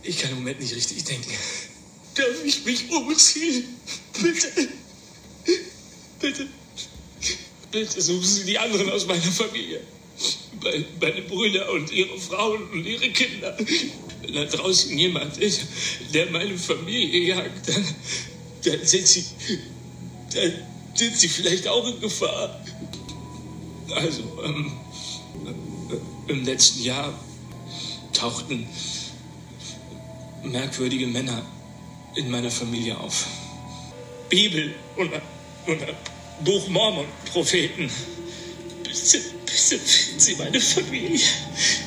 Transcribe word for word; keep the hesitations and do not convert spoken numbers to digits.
Ich kann im Moment nicht richtig denken. Darf ich mich umziehen? Bitte. Bitte. Bitte suchen Sie die anderen aus meiner Familie. Meine Brüder und ihre Frauen und ihre Kinder. Wenn da draußen jemand ist, der meine Familie jagt, dann, dann sind sie, dann sind sie vielleicht auch in Gefahr. Also, ähm, im letzten Jahr tauchten merkwürdige Männer in meiner Familie auf. Bibel und, und Buch Mormon, Propheten. Bitte, bitte finden Sie meine Familie.